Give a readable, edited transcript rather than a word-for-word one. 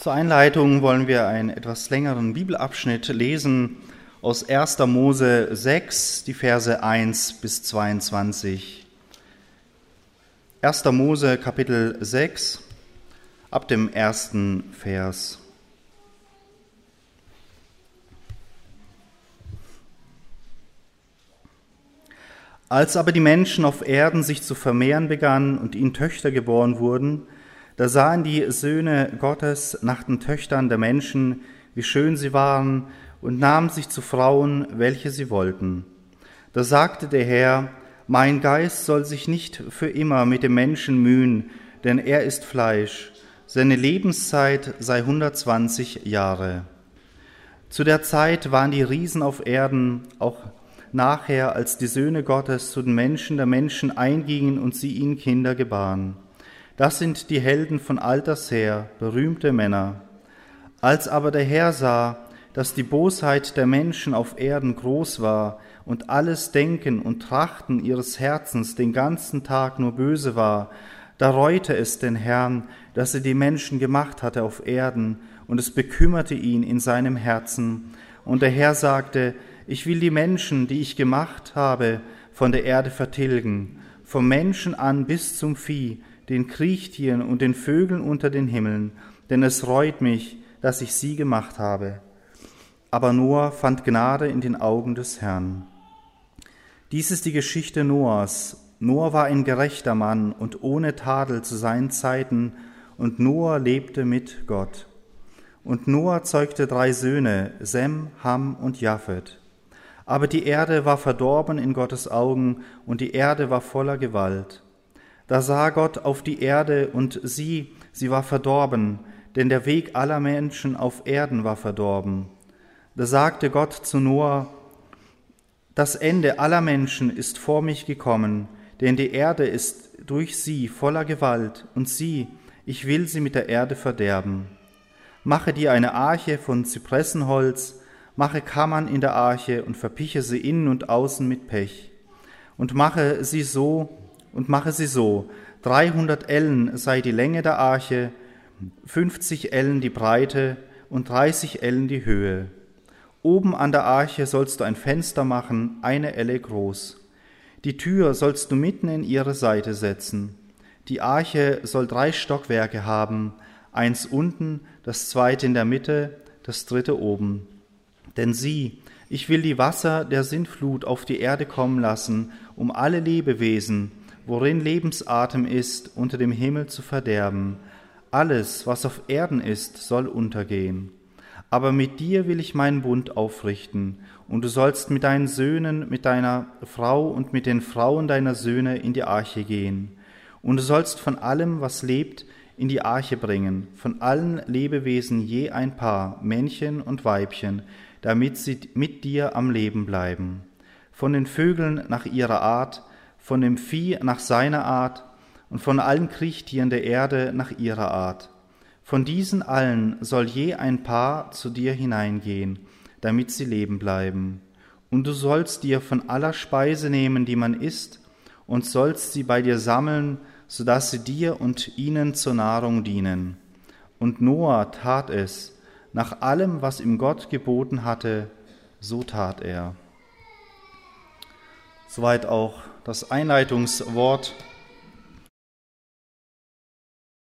Zur Einleitung wollen wir einen etwas längeren Bibelabschnitt lesen aus 1. Mose 6, die Verse 1 bis 22. 1. Mose Kapitel 6, ab dem ersten Vers. Als aber die Menschen auf Erden sich zu vermehren begannen und ihnen Töchter geboren wurden, da sahen die Söhne Gottes nach den Töchtern der Menschen, wie schön sie waren, und nahmen sich zu Frauen, welche sie wollten. Da sagte der Herr: Mein Geist soll sich nicht für immer mit dem Menschen mühen, denn er ist Fleisch. Seine Lebenszeit sei 120 Jahre. Zu der Zeit waren die Riesen auf Erden, auch nachher, als die Söhne Gottes zu den Menschen der Menschen eingingen und sie ihnen Kinder gebaren. Das sind die Helden von alters her, berühmte Männer. Als aber der Herr sah, dass die Bosheit der Menschen auf Erden groß war und alles Denken und Trachten ihres Herzens den ganzen Tag nur böse war, da reute es den Herrn, dass er die Menschen gemacht hatte auf Erden, und es bekümmerte ihn in seinem Herzen. Und der Herr sagte: Ich will die Menschen, die ich gemacht habe, von der Erde vertilgen, vom Menschen an bis zum Vieh, den Kriechtieren und den Vögeln unter den Himmeln, denn es reut mich, dass ich sie gemacht habe. Aber Noah fand Gnade in den Augen des Herrn. Dies ist die Geschichte Noahs. Noah war ein gerechter Mann und ohne Tadel zu seinen Zeiten, und Noah lebte mit Gott. Und Noah zeugte 3 Söhne, Sem, Ham und Japhet. Aber die Erde war verdorben in Gottes Augen, und die Erde war voller Gewalt. Da sah Gott auf die Erde, und sie war verdorben, denn der Weg aller Menschen auf Erden war verdorben. Da sagte Gott zu Noah: Das Ende aller Menschen ist vor mich gekommen, denn die Erde ist durch sie voller Gewalt, und ich will sie mit der Erde verderben. Mache dir eine Arche von Zypressenholz, mache Kammern in der Arche und verpiche sie innen und außen mit Pech. Und mache sie so, 300 Ellen sei die Länge der Arche, 50 Ellen die Breite und 30 Ellen die Höhe. Oben an der Arche sollst du ein Fenster machen, 1 Elle groß. Die Tür sollst du mitten in ihre Seite setzen. Die Arche soll 3 Stockwerke haben, 1 unten, das 2. in der Mitte, das 3. oben. Denn ich will die Wasser der Sintflut auf die Erde kommen lassen, um alle Lebewesen, worin Lebensatem ist, unter dem Himmel zu verderben. Alles, was auf Erden ist, soll untergehen. Aber mit dir will ich meinen Bund aufrichten, und du sollst mit deinen Söhnen, mit deiner Frau und mit den Frauen deiner Söhne in die Arche gehen. Und du sollst von allem, was lebt, in die Arche bringen, von allen Lebewesen je ein Paar, Männchen und Weibchen, damit sie mit dir am Leben bleiben. Von den Vögeln nach ihrer Art, von dem Vieh nach seiner Art und von allen Kriechtieren der Erde nach ihrer Art. Von diesen allen soll je ein Paar zu dir hineingehen, damit sie leben bleiben. Und du sollst dir von aller Speise nehmen, die man isst, und sollst sie bei dir sammeln, sodass sie dir und ihnen zur Nahrung dienen. Und Noah tat es, nach allem, was ihm Gott geboten hatte, so tat er. Soweit auch das Einleitungswort